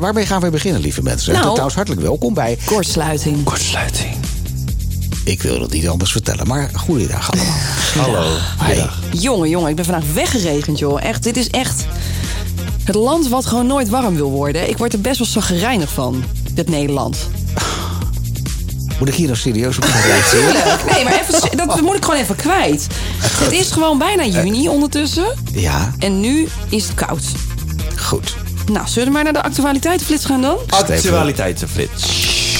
Waarmee gaan we beginnen, lieve mensen? Nou, Trouwens, hartelijk welkom bij... Kortsluiting. Ik wil het niet anders vertellen, maar goeiedag allemaal. Hallo. Jongen, ik ben vandaag weggeregend, joh. Echt, dit is echt het land wat gewoon nooit warm wil worden. Ik word er best wel chagrijnig van, dit Nederland. Moet ik hier nou serieus op gaan reageren? Tuurlijk. Nee, maar even, dat moet ik gewoon even kwijt. Het is gewoon bijna juni ondertussen. Ja, En nu is het koud. goed. Nou, zullen we maar naar de actualiteitenflits gaan dan? Actualiteitenflits.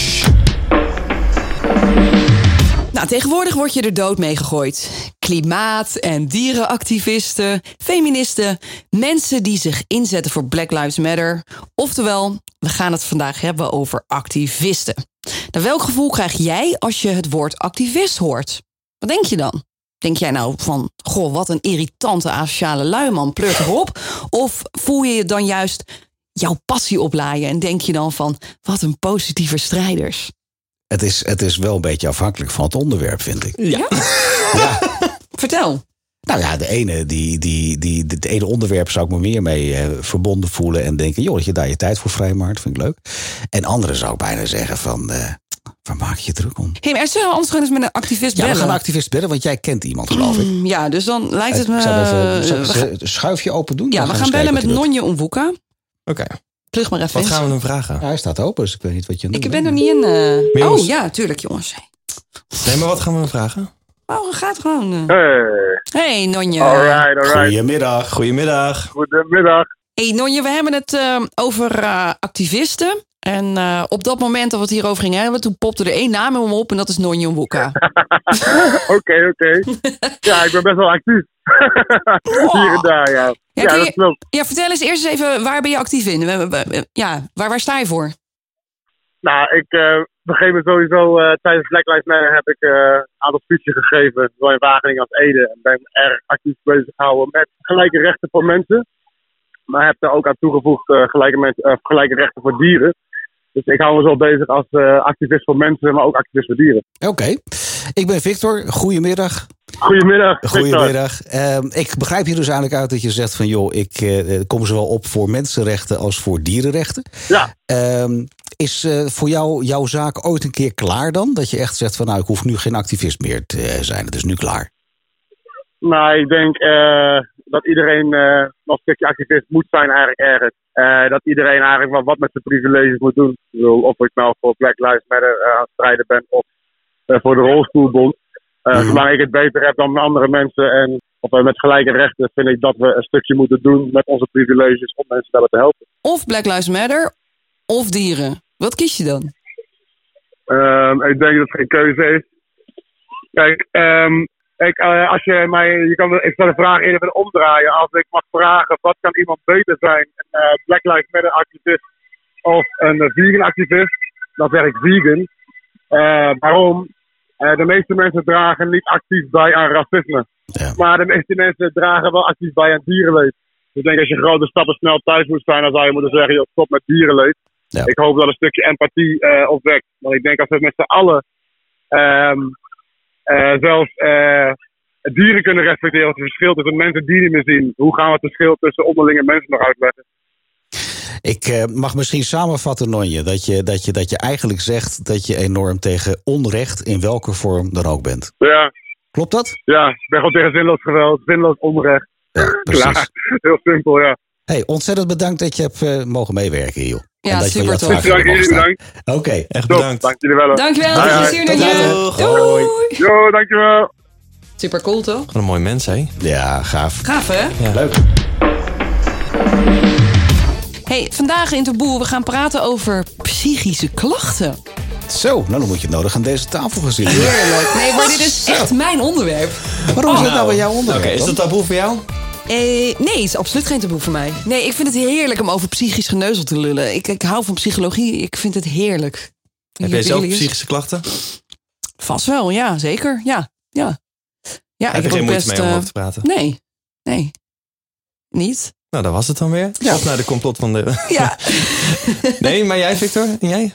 Nou, tegenwoordig word je er dood mee gegooid. Klimaat- en dierenactivisten, feministen, mensen die zich inzetten voor Black Lives Matter. Oftewel, we gaan het vandaag hebben over activisten. Nou, welk gevoel krijg jij als je het woord activist hoort? Wat denk je dan? Denk jij nou van, goh, wat een irritante asociale luiman, pleurt erop? Of voel je je dan juist jouw passie oplaaien en denk je dan van, wat een positieve strijders? Het is wel een beetje afhankelijk van het onderwerp, vind ik. Ja? Vertel. Nou ja, het ene onderwerp zou ik me meer mee verbonden voelen en denken, joh, dat je daar je tijd voor vrijmaakt, vind ik leuk. En andere zou ik bijna zeggen van, waar maak je je druk om? Hey, maar zullen we anders gaan eens met een activist bellen? Ja, we gaan een activist bellen, want jij kent iemand, geloof ik. Ja, dus dan lijkt het me... Zal ik een schuifje open doen? Ja, we gaan bellen met Nonje Onwuka. Oké. Plug maar even Wat in. gaan we hem vragen? Ja, hij staat open, dus ik weet niet wat je aan het Ik doen ben er bent. niet in... Jongens. Oh ja, tuurlijk jongens. Nee, maar wat gaan we hem vragen? Oh, gaat gewoon... Hey, Hey Nonje. alright. Goedemiddag. Goedemiddag. Goedemiddag. Hey Nonje, we hebben het over activisten. En op dat moment dat we het hierover gingen hebben, toen popte er één naam in me op en dat is Nonje Onwuka. Oké. Ja, ik ben best wel actief. Hier en daar, ja. Ja, Ja, kun dat je- klopt. Ja, vertel eens eerst even, waar ben je actief in? Ja, waar sta je voor? Nou, ik begreep me sowieso tijdens Black Lives Matter heb ik een aantal speeches gegeven. Zowel in Wageningen als Ede. En ben erg actief bezig gehouden met gelijke rechten voor mensen. Maar heb daar ook aan toegevoegd gelijke rechten voor dieren. Dus ik hou me zo bezig als activist voor mensen, maar ook activist voor dieren. Oké. Ik ben Victor. Goedemiddag. Goedemiddag. Victor. Goedemiddag. Ik begrijp hier dus eigenlijk uit dat je zegt van, joh, ik kom zowel op voor mensenrechten als voor dierenrechten. Ja. Is voor jou jouw zaak ooit een keer klaar dan? Dat je echt zegt van, nou, ik hoef nu geen activist meer te zijn. Het is nu klaar. Nou, ik denk dat iedereen nog een stukje activist moet zijn eigenlijk ergens. Dat iedereen eigenlijk wel wat met zijn privileges moet doen. Ik bedoel, of ik nou voor Black Lives Matter aan het strijden ben of voor de rolstoelbond. Zolang ik het beter heb dan andere mensen en met gelijke rechten vind ik dat we een stukje moeten doen met onze privileges om mensen daarbij te helpen. Of Black Lives Matter, of dieren. Wat kies je dan? Ik denk dat het geen keuze is. Kijk, als je mij, ik zal de vraag eerder willen omdraaien. Als ik mag vragen, wat kan iemand beter zijn? Een Black Lives Matter activist of een vegan activist? Dan zeg ik vegan. Waarom? De meeste mensen dragen niet actief bij aan racisme. Ja. Maar de meeste mensen dragen wel actief bij aan dierenleed. Dus ik denk als je grote stappen snel thuis moet zijn, dan zou je moeten zeggen, joh, stop met dierenleed. Ja. Ik hoop dat een stukje empathie opwekt. Want ik denk als we met z'n allen zelfs dieren kunnen respecteren, het verschil tussen mensen die niet meer zien. Hoe gaan we het verschil tussen onderlinge mensen nog uitleggen? Ik mag misschien samenvatten, Nonje, dat je eigenlijk zegt dat je enorm tegen onrecht in welke vorm dan ook bent. Ja, Klopt dat? ja, ik ben gewoon tegen zinloos geweld, zinloos onrecht. Ja, precies. Klaar. Heel simpel, ja. Hey, ontzettend bedankt dat je hebt mogen meewerken, joh. Ja, En dat je super wat tof. vragen Dank jullie, mogen stellen. bedankt. Oké. Echt Top, bedankt. dank jullie wel. Dankjewel, Hoi, veel hoi. plezier Tot Nonje. later. Doei. Jo, dankjewel. Super cool toch? Wat een mooi mens, hè? Ja, gaaf. Gaaf hè? Ja. Leuk. Hey, vandaag in Taboe, we gaan praten over psychische klachten. Zo, nou dan moet je het nodig aan deze tafel gaan zitten. Heerlijk. Nee, maar dit is echt mijn onderwerp. Waarom is dat nou bij jouw onderwerp? Oké, is dan? dat taboe voor jou? Nee, het is absoluut geen taboe voor mij. Nee, ik vind het heerlijk om over psychisch geneuzel te lullen. Ik hou van psychologie, ik vind het heerlijk. Heb jij zelf psychische klachten? Vast wel, ja, zeker. Ja. Ja, Heb je geen moeite mee om over te praten? Nee. Niet? Nou, dat was het dan weer. Ja. Of naar de complot van de... Ja. Nee, maar jij, Victor? En jij?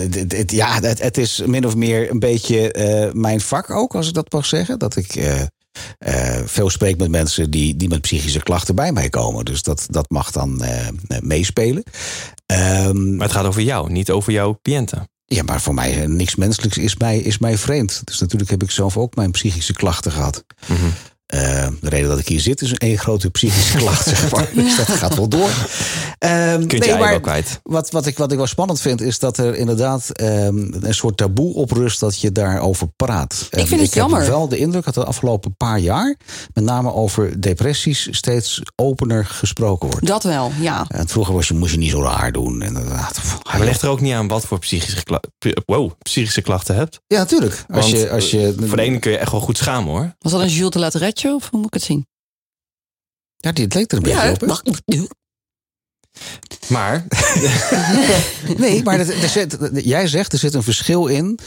Het is min of meer een beetje mijn vak ook, als ik dat mag zeggen. Dat ik veel spreek met mensen die met psychische klachten bij mij komen. Dus dat mag dan meespelen. Maar het gaat over jou, niet over jouw cliënten. Ja, maar voor mij niks menselijks is mij vreemd. Dus natuurlijk heb ik zelf ook mijn psychische klachten gehad. Mm-hmm. De reden dat ik hier zit is een grote psychische klacht, zeg maar. Dus dat gaat wel door. Kunt je wel kwijt. Wat ik wel spannend vind, is dat er inderdaad een soort taboe op rust dat je daarover praat. Ik vind het jammer. Ik heb wel de indruk dat de afgelopen paar jaar met name over depressies steeds opener gesproken wordt. Dat wel, ja. En vroeger moest je niet zo raar doen, inderdaad. Maar ligt er ook niet aan wat voor psychische klachten hebt? Ja, natuurlijk. Als je, voor de ene kun je echt wel goed schamen, hoor. Was dat een Jules de Lateretje of hoe moet ik het zien? Ja, het leek er een beetje op. Hè? Maar... Nee, maar jij zegt er zit een verschil in.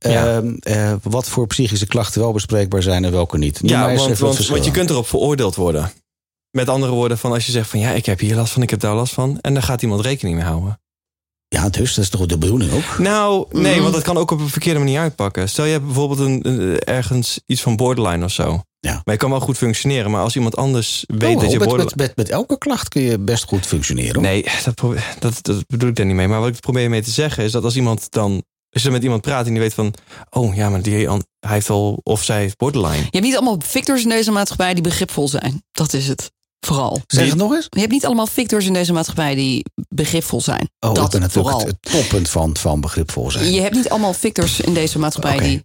Wat voor psychische klachten wel bespreekbaar zijn en welke niet. Want je kunt erop veroordeeld worden. Met andere woorden, van als je zegt van ja, ik heb hier last van, ik heb daar last van. En daar gaat iemand rekening mee houden. Ja, dus dat is toch de bedoeling ook? Nou, nee, want dat kan ook op een verkeerde manier uitpakken. Stel je hebt bijvoorbeeld ergens iets van borderline of zo. Ja. Maar je kan wel goed functioneren. Maar als iemand anders weet dat je borderline... Met elke klacht kun je best goed functioneren. Hoor. Nee, dat bedoel ik daar niet mee. Maar wat ik probeer mee te zeggen is dat als je met iemand praat en die weet van... oh ja, maar hij heeft al of zij heeft borderline. Je hebt niet allemaal victors in deze maatschappij die begripvol zijn. Dat is het. Vooral. Zeg het nog eens? Je hebt niet allemaal victors in deze maatschappij die begripvol zijn. Oh, dat is natuurlijk het toppunt van begripvol zijn. Je hebt niet allemaal victors in deze maatschappij die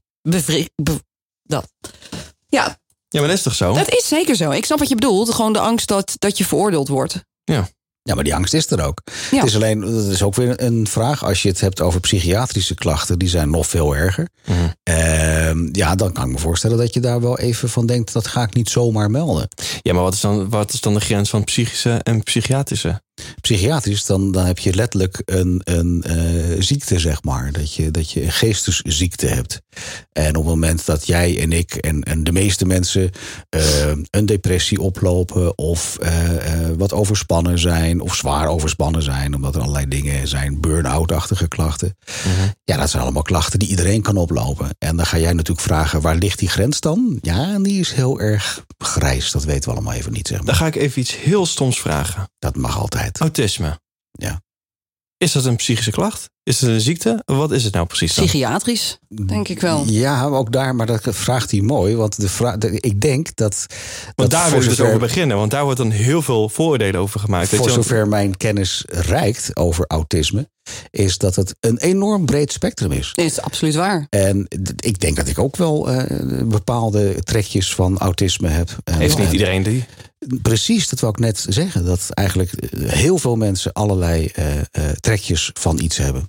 dat. Ja. Ja, maar dat is toch zo? Dat is zeker zo. Ik snap wat je bedoelt. Gewoon de angst dat je veroordeeld wordt. Ja. Ja, maar die angst is er ook. Ja. Het is alleen, dat is ook weer een vraag. Als je het hebt over psychiatrische klachten, die zijn nog veel erger. Mm-hmm. Dan kan ik me voorstellen dat je daar wel even van denkt, dat ga ik niet zomaar melden. Ja, maar wat is dan de grens van psychische en psychiatrische? Psychiatrisch, dan heb je letterlijk een ziekte, zeg maar. Dat je een geestesziekte hebt. En op het moment dat jij en ik en de meeste mensen een depressie oplopen of wat overspannen zijn of zwaar overspannen zijn, omdat er allerlei dingen zijn, burn-out-achtige klachten. Mm-hmm. Ja, dat zijn allemaal klachten die iedereen kan oplopen. En dan ga jij natuurlijk vragen, waar ligt die grens dan? Ja, en die is heel erg grijs. Dat weten we allemaal even niet, zeg maar. Dan ga ik even iets heel stoms vragen. Dat mag altijd. Autisme. Ja. Is dat een psychische klacht? Is het een ziekte? Wat is het nou precies dan? Psychiatrisch, denk ik wel. Ja, ook daar, maar dat vraagt hij mooi. Want ik denk dat... Want daar wil ik dus over beginnen. Want daar wordt dan heel veel vooroordelen over gemaakt. Voor zover mijn kennis reikt over autisme, is dat het een enorm breed spectrum is. Is absoluut waar. En ik denk dat ik ook wel bepaalde trekjes van autisme heb. Heeft niet iedereen die? Precies, dat wil ik net zeggen. Dat eigenlijk heel veel mensen allerlei trekjes van iets hebben.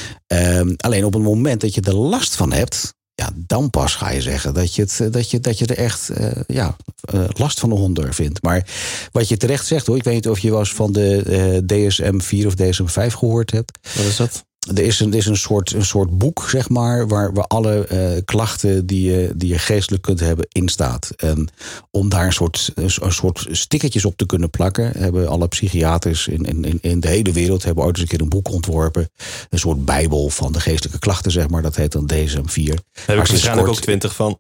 Alleen op het moment dat je er last van hebt, ja, dan pas ga je zeggen dat je er echt last van de hond vindt. Maar wat je terecht zegt, hoor, ik weet niet of je wel eens van de DSM-4 of DSM-5 gehoord hebt. Wat is dat? Er is een soort boek, zeg maar, waar alle klachten die je geestelijk kunt hebben in staat. En om daar een soort stickertjes op te kunnen plakken, hebben alle psychiaters in de hele wereld hebben ooit eens een keer een boek ontworpen. Een soort bijbel van de geestelijke klachten, zeg maar. Dat heet dan DSM-4. Daar heb ik waarschijnlijk ook 20 van.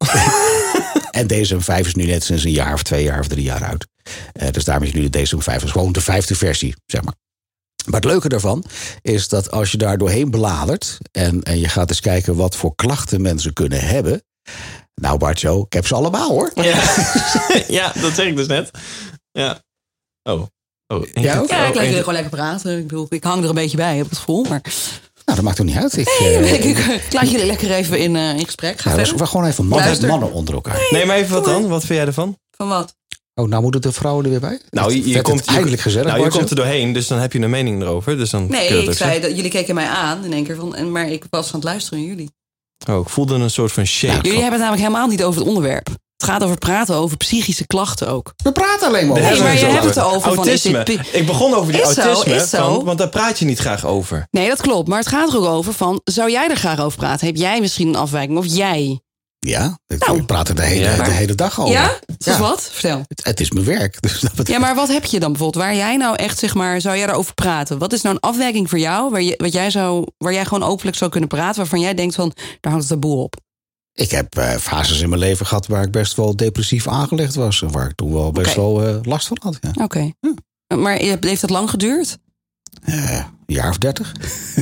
En DSM-5 is nu net sinds een jaar of 2 jaar of 3 jaar uit. Dus daarom is nu de DSM-5. Dat is gewoon de 5e versie, zeg maar. Maar het leuke daarvan is dat als je daar doorheen bladert en je gaat eens kijken wat voor klachten mensen kunnen hebben. Nou, Bartjo, ik heb ze allemaal, hoor. Ja, dat zeg ik dus net. Ja. Oh. Ja, ik lijkt gewoon lekker praten. Ik bedoel, ik hang er een beetje bij, heb ik het gevoel. Maar... Nou, dat maakt toch niet uit. Ik laat jullie lekker even in gesprek. We gewoon even mannen onder elkaar. Nee, maar even wat dan? Wat vind jij ervan? Van wat? Oh, nou moeten de vrouwen er weer bij? Nou, je komt eigenlijk gezellig. Nou, je komt er doorheen, dus dan heb je een mening erover. Dus dan ik zei dat jullie keken mij aan in één keer van, maar ik was aan het luisteren naar jullie. Oh, ik voelde een soort van shake. Jullie hebben het namelijk helemaal niet over het onderwerp. Het gaat over praten over psychische klachten ook. We praten alleen maar over. Nee, maar je hebt het over autisme. Ik begon over die autisme, want daar praat je niet graag over. Nee, dat klopt. Maar het gaat er ook over van, zou jij er graag over praten? Heb jij misschien een afwijking of jij? Ja, ik praat er de hele dag over. Ja? Dus wat? Vertel. Het is mijn werk. Dus ja, maar wat heb je dan bijvoorbeeld? Waar jij nou echt, zeg maar, zou jij daarover praten? Wat is nou een afwijking voor jou waar jij gewoon openlijk zou kunnen praten, waarvan jij denkt van, daar hangt het taboe op? Ik heb fases in mijn leven gehad waar ik best wel depressief aangelegd was. En waar ik toen wel best wel last van had. Ja. Oké. Ja. Maar heeft dat lang geduurd? Een jaar of 30.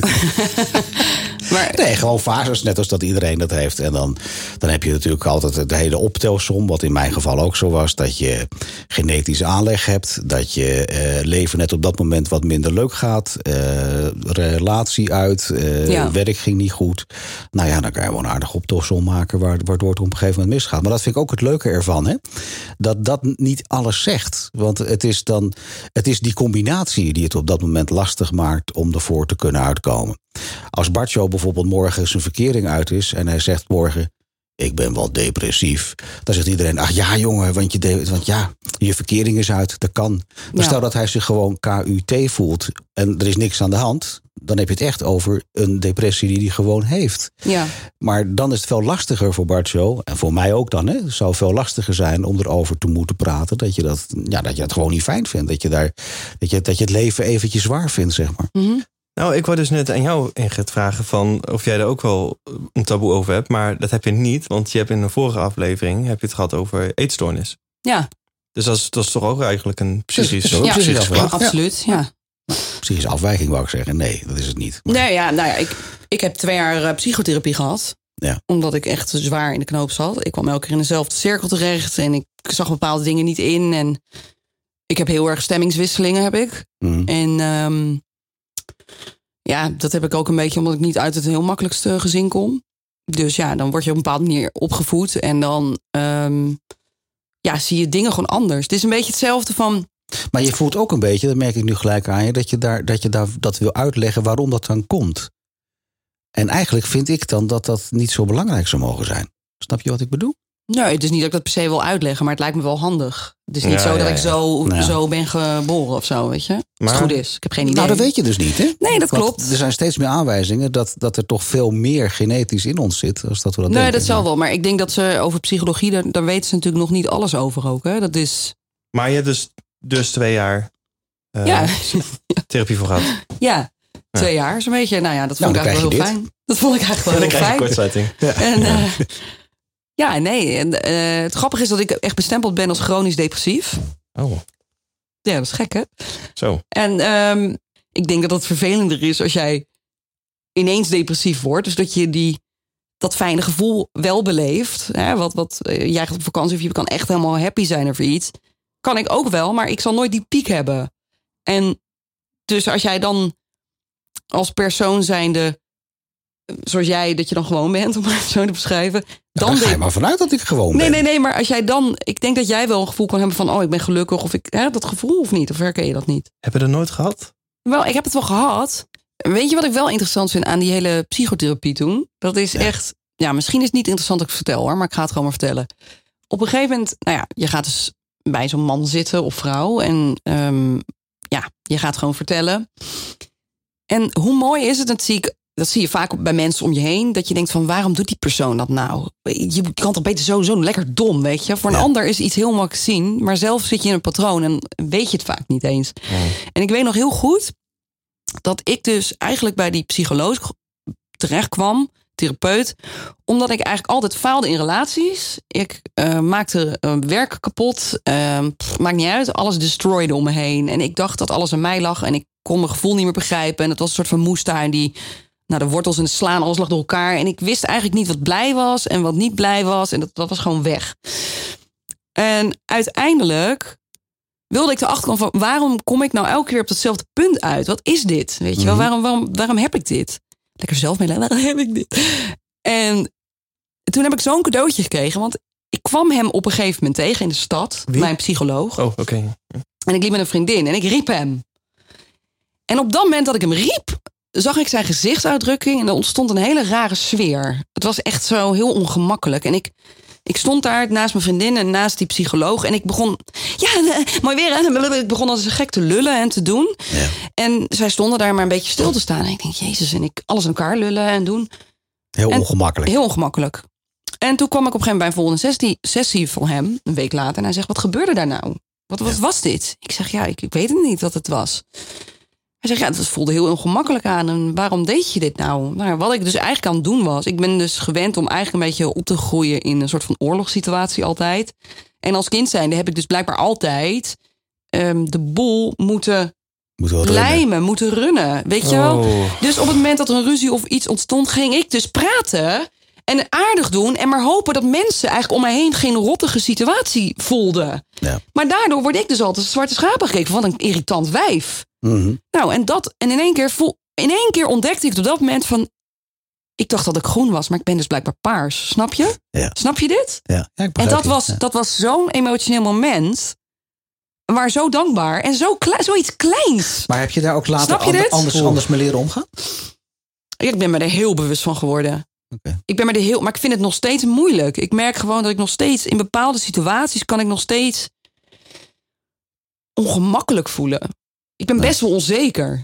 Maar... Nee, gewoon fases, net als dat iedereen dat heeft. En dan heb je natuurlijk altijd de hele optelsom, wat in mijn geval ook zo was. Dat je genetische aanleg hebt. Dat je leven net op dat moment wat minder leuk gaat. Relatie uit. Werk ging niet goed. Nou ja, dan kan je wel een aardig optelsom maken waardoor het op een gegeven moment misgaat. Maar dat vind ik ook het leuke ervan. Hè? Dat niet alles zegt. Want het is die combinatie die het op dat moment lastig maakt om ervoor te kunnen uitkomen. Als Bartjo bijvoorbeeld morgen zijn verkering uit is en hij zegt morgen, ik ben wel depressief. Dan zegt iedereen, ach ja jongen, want je verkering is uit, dat kan. Maar stel dat hij zich gewoon KUT voelt en er is niks aan de hand, dan heb je het echt over een depressie die hij gewoon heeft. Ja. Maar dan is het veel lastiger voor Bartjo, en voor mij ook dan. Hè, het zou veel lastiger zijn om erover te moeten praten. Dat je dat gewoon niet fijn vindt. Dat je het leven eventjes zwaar vindt, zeg maar. Mm-hmm. Nou, ik wou dus net aan jou, Ingrid, vragen van of jij er ook wel een taboe over hebt. Maar dat heb je niet, want je hebt in een vorige aflevering het gehad over eetstoornis. Ja. Dus dat is toch ook eigenlijk een psychisch afwijking. Absoluut, ja. Psychische afwijking wou ik zeggen. Nee, dat is het niet. Maar... Nee, ik heb 2 jaar psychotherapie gehad. Ja. Omdat ik echt zwaar in de knoop zat. Ik kwam elke keer in dezelfde cirkel terecht. En ik zag bepaalde dingen niet in. En ik heb heel erg stemmingswisselingen, heb ik. Mm. En dat heb ik ook een beetje omdat ik niet uit het heel makkelijkste gezin kom. Dus ja, dan word je op een bepaalde manier opgevoed. En dan zie je dingen gewoon anders. Het is een beetje hetzelfde van... Maar je voelt ook een beetje, dat merk ik nu gelijk aan je, dat je dat wil uitleggen waarom dat dan komt. En eigenlijk vind ik dan dat niet zo belangrijk zou mogen zijn. Snap je wat ik bedoel? Nee, het is niet dat ik dat per se wil uitleggen, maar het lijkt me wel handig. Het is niet dat ik zo ben geboren of zo, weet je. Als het goed is. Ik heb geen idee. Nou, dat weet je dus niet, hè? Nee, dat klopt. Er zijn steeds meer aanwijzingen dat er toch veel meer genetisch in ons zit. Als dat we dat denken. Nee, dat zal wel. Maar ik denk dat ze over psychologie, daar weten ze natuurlijk nog niet alles over ook, hè. Dat is... Maar je hebt dus 2 jaar therapie voor gehad. Ja, 2 jaar zo'n beetje. Nou ja, dat vond ik eigenlijk wel heel fijn. Dat vond ik eigenlijk wel heel fijn. Kortsluiting. En het grappige is dat ik echt bestempeld ben als chronisch depressief. Oh. Ja, dat is gek, hè? Zo. En ik denk dat het vervelender is als jij ineens depressief wordt. Dus dat je dat fijne gevoel wel beleeft. Hè? Wat jij gaat op vakantie of je kan echt helemaal happy zijn over iets. Kan ik ook wel, maar ik zal nooit die piek hebben. En dus als jij dan als persoon zijnde, zoals jij, dat je dan gewoon bent, om het zo te beschrijven. Dan ga je maar vanuit dat ik gewoon ben. Nee, maar als jij dan... Ik denk dat jij wel een gevoel kan hebben van, ik ben gelukkig. Of dat gevoel of niet? Of herken je dat niet? Heb je dat nooit gehad? Wel, ik heb het wel gehad. Weet je wat ik wel interessant vind aan die hele psychotherapie toen? Dat is echt... Ja, misschien is het niet interessant dat ik het vertel, hoor. Maar ik ga het gewoon maar vertellen. Op een gegeven moment, je gaat dus bij zo'n man zitten of vrouw. En je gaat gewoon vertellen. En hoe mooi is het? Dat zie je vaak bij mensen om je heen. Dat je denkt van, waarom doet die persoon dat nou? Je kan toch beter zo lekker dom, weet je? Voor een ander is iets heel makkelijk zien. Maar zelf zit je in een patroon en weet je het vaak niet eens. En ik weet nog heel goed dat ik dus eigenlijk bij die psycholoog terecht kwam, therapeut, omdat ik eigenlijk altijd faalde in relaties. Ik maakte werk kapot. Maakt niet uit. Alles destroyde om me heen. En ik dacht dat alles aan mij lag. En ik kon mijn gevoel niet meer begrijpen. En het was een soort van moestuin die... Nou, de wortels en de slaan, alles lag door elkaar. En ik wist eigenlijk niet wat blij was en wat niet blij was. En dat was gewoon weg. En uiteindelijk wilde ik erachter komen van, waarom kom ik nou elke keer op datzelfde punt uit? Wat is dit? Weet je wel, waarom heb ik dit? Lekker zelf mee, waarom heb ik dit? En toen heb ik zo'n cadeautje gekregen. Want ik kwam hem op een gegeven moment tegen in de stad. Wie? Mijn psycholoog. Oh, oké. En ik liep met een vriendin en ik riep hem. En op dat moment dat ik hem riep, zag ik zijn gezichtsuitdrukking en er ontstond een hele rare sfeer. Het was echt zo heel ongemakkelijk. En ik stond daar naast mijn vriendin en naast die psycholoog. En ik begon, mooi weer. Ik begon als een gek te lullen en te doen. Ja. En zij stonden daar maar een beetje stil te staan. En ik denk, jezus, en ik alles aan elkaar lullen en doen. Ongemakkelijk. Heel ongemakkelijk. En toen kwam ik op een gegeven moment bij een volgende sessie van hem, een week later. En hij zegt, wat gebeurde daar nou? Wat was dit? Ik zeg, ik weet het niet wat het was. Hij zegt, het voelde heel ongemakkelijk aan. En waarom deed je dit nou? Nou, wat ik dus eigenlijk aan het doen was... Ik ben dus gewend om eigenlijk een beetje op te groeien... in een soort van oorlogssituatie altijd. En als kind zijnde heb ik dus blijkbaar altijd... de boel moeten lijmen, moeten runnen. Weet je wel? Dus op het moment dat er een ruzie of iets ontstond... ging ik dus praten en aardig doen... en maar hopen dat mensen eigenlijk om mij heen... geen rottige situatie voelden. Ja. Maar daardoor word ik dus altijd een zwarte schapen gekeken... van een irritant wijf. Mm-hmm. Nou, en in één keer ontdekte ik op dat moment van... Ik dacht dat ik groen was, maar ik ben dus blijkbaar paars. Snap je? Ja. Snap je dit? Ja, ik en dat was zo'n emotioneel moment... maar zo dankbaar en zoiets kleins. Maar heb je daar ook later anders mee leren omgaan? Ja, ik ben me er heel bewust van geworden. Okay. Maar ik vind het nog steeds moeilijk. Ik merk gewoon dat ik nog steeds... in bepaalde situaties kan ik nog steeds... ongemakkelijk voelen. Ik ben best wel onzeker.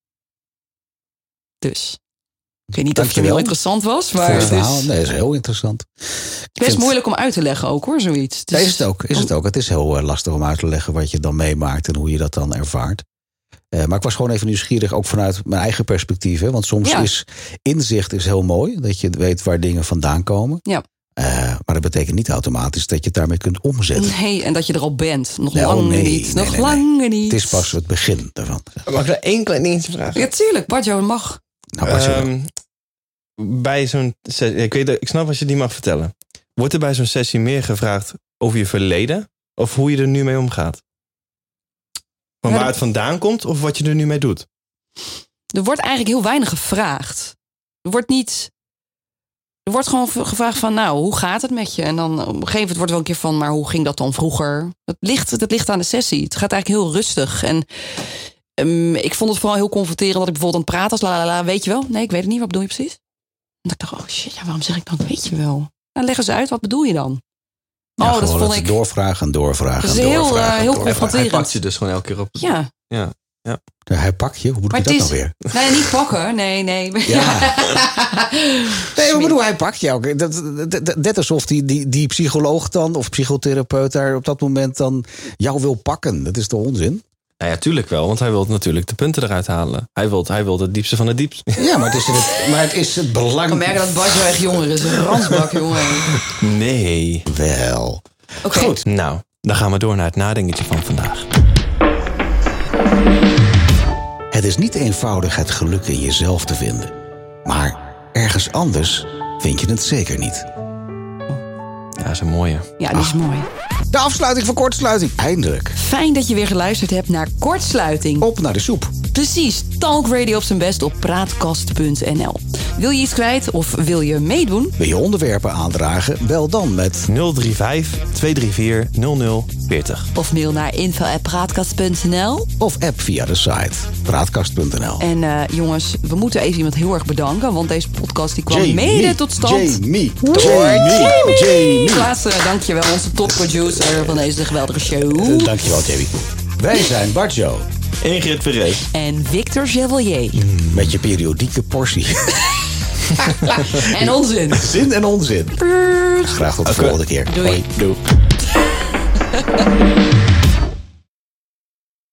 Dus... Ik weet niet of het heel interessant was. Maar het verhaal, nee, is heel interessant. Best moeilijk om uit te leggen ook hoor, zoiets. Dus, is het ook. Het is heel lastig om uit te leggen wat je dan meemaakt en hoe je dat dan ervaart. Maar ik was gewoon even nieuwsgierig, ook vanuit mijn eigen perspectief. Hè? Want soms is inzicht heel mooi, dat je weet waar dingen vandaan komen. Ja. Maar dat betekent niet automatisch dat je het daarmee kunt omzetten. Nee, en dat je er al bent. Nog lang niet. Het is pas het begin daarvan. Mag ik daar één klein dingetje vragen? Ja, tuurlijk. Bartjo, mag. Nou, bij zo'n sessie, ik snap als je het niet mag vertellen. Wordt er bij zo'n sessie meer gevraagd over je verleden? Of hoe je er nu mee omgaat? Van waar het vandaan komt of wat je er nu mee doet? Er wordt eigenlijk heel weinig gevraagd. Er wordt gewoon gevraagd van, nou, hoe gaat het met je? En dan op een gegeven moment wordt wel een keer van, maar hoe ging dat dan vroeger? Dat ligt aan de sessie. Het gaat eigenlijk heel rustig. En ik vond het vooral heel confronterend dat ik bijvoorbeeld aan het praten was. Weet je wel? Nee, ik weet het niet. Wat bedoel je precies? En ik dacht, oh shit, ja, waarom zeg ik dan weet je wel? Nou, leg eens uit, wat bedoel je dan? Ja, dat vond ik... Doorvragen. Dat is heel confronterend. Hij pakt je dus gewoon elke keer op. Ja. Hij pakt je? Hoe moet ik dat nou weer? Nee, niet pakken. Nee. Ja. Nee, wat bedoel, hij pakt je ook. Net alsof die psycholoog dan, of psychotherapeut daar op dat moment dan jou wil pakken. Dat is de onzin. Nou ja, tuurlijk wel, want hij wil natuurlijk de punten eruit halen. Hij wil het diepste van het diepste. Ja, maar het is het belang. Ik kan merken dat Bartjo echt jonger is. Een ransbak, jongen. Nee. Wel. Okay. Goed, nou, dan gaan we door naar het nadenketje van vandaag. Het is niet eenvoudig het geluk in jezelf te vinden. Maar ergens anders vind je het zeker niet. Ja, dat is een mooie. Ja, die is mooi. De afsluiting van Kortsluiting. Eindelijk. Fijn dat je weer geluisterd hebt naar Kortsluiting. Op naar de soep. Precies. Talk Radio op zijn best op praatkast.nl. Wil je iets kwijt of wil je meedoen? Wil je onderwerpen aandragen? Bel dan met 035-234-0040. Of mail naar info@praatkast.nl. Of app via de site praatkast.nl. En jongens, we moeten even iemand heel erg bedanken. Want deze podcast die kwam mede tot stand. Jamie. Klaas, dankjewel. Onze topproducer van deze geweldige show. Dankjewel, Jamie. Wij zijn Bartjo. Ingrid Verrees. En Victor Chevalier. Met je periodieke portie. En onzin. Zin en onzin. Graag tot de volgende keer. Doei. Hoi. Doei.